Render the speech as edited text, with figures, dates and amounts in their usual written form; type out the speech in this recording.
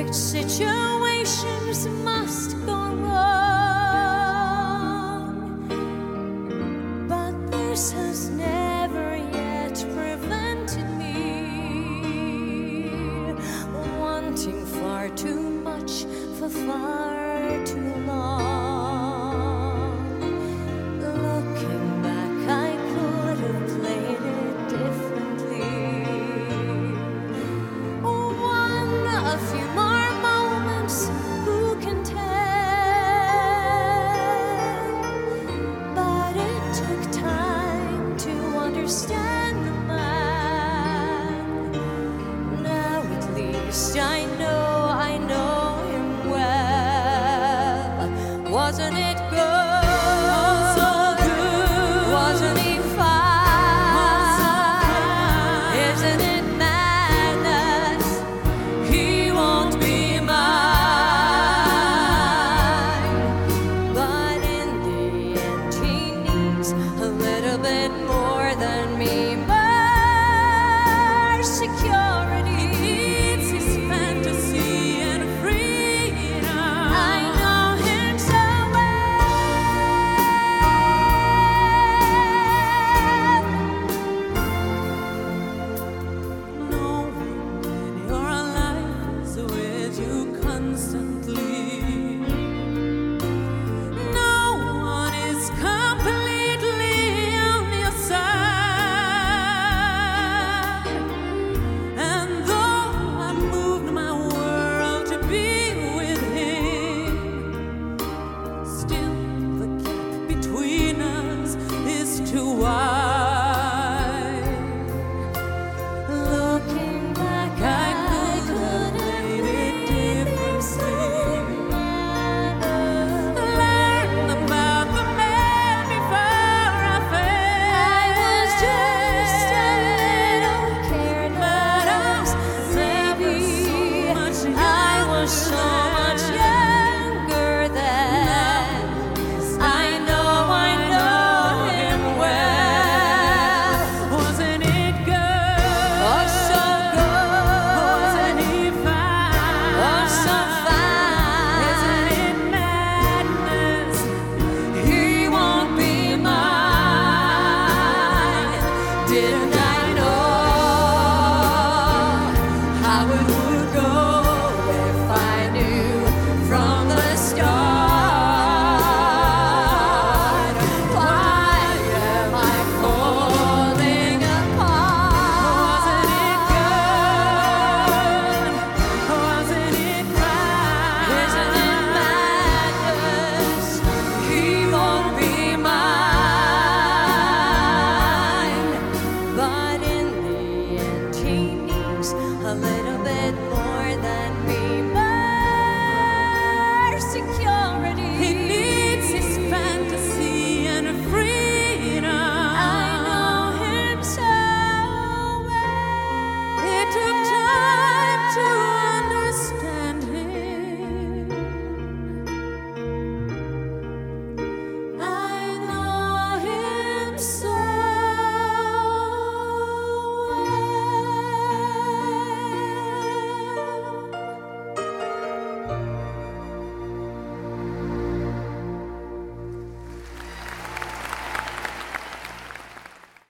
Situations must go wrong, but this has never yet prevented me wanting far too much for far too long. Looking back, I could have played it differently. A few more moments, who can tell? But it took time to understand the man. Now at least I know him well. Wasn't it good? Wasn't he fine? Isn't it madness? He won't be mine. But in the end, he needs a little bit more than me. More security. He needs his fantasy and freedom. I know him so well. Knowing that your life is with you constantly. No one is completely on your side. And though I moved my world to be with him, still the gap between us is too wide. Looking back, I could have made it differently. Learn about the man before I fell. I was just a little careless, maybe. I was so much younger then. I know him well. Wasn't it good? Oh, so good. Wasn't he fine? Oh, so fine. Isn't it madness? He won't be mine. Didn't